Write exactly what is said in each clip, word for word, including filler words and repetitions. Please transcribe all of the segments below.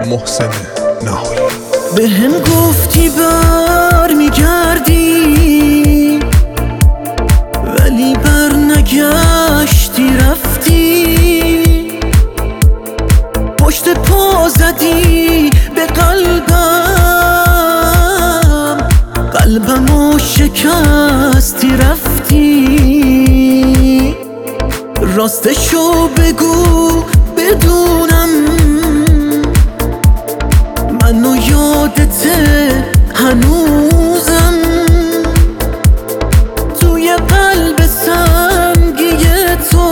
محسن نهایی. به هم گفتی بر میگردی ولی بر نگشتی رفتی، پشت پا زدی به قلبم، قلبمو شکستی رفتی. راستشو بگو بدونم منو یادته هنوزم، توی قلب سنگی تو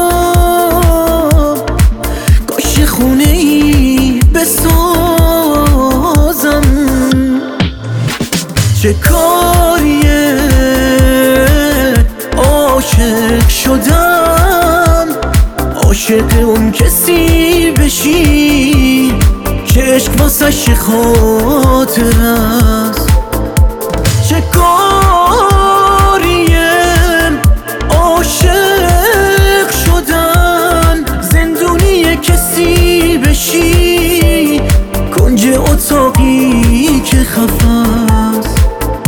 کاش خونه ای بسازم. چه کاریه عاشق شدم، عاشق اون کسی بشی که عشق واسش خاطر است. چه کاریم عاشق شدن، زندونی کسی بشی کنج اتاقی که خفه است.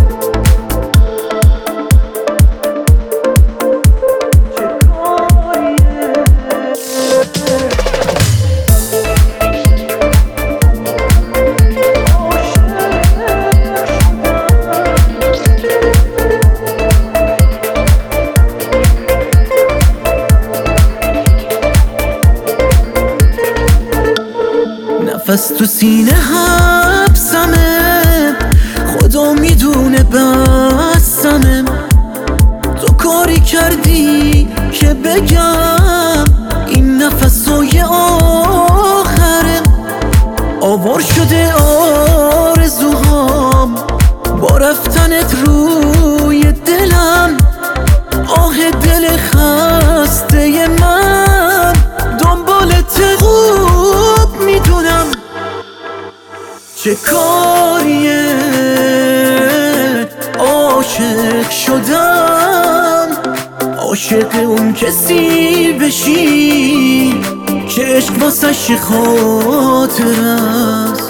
نفس تو سینه حبسمه، خدا میدونه بسمه. تو کاری کردی که بگم این نفسای آخره، آوار شده آرزوهام با رفتنت روی دلم. آه دل خسته من دنبالت خوب میدونم. چه کاریه عاشق شدم، عاشق اون کسی بشی که عشق واسش خاطر است.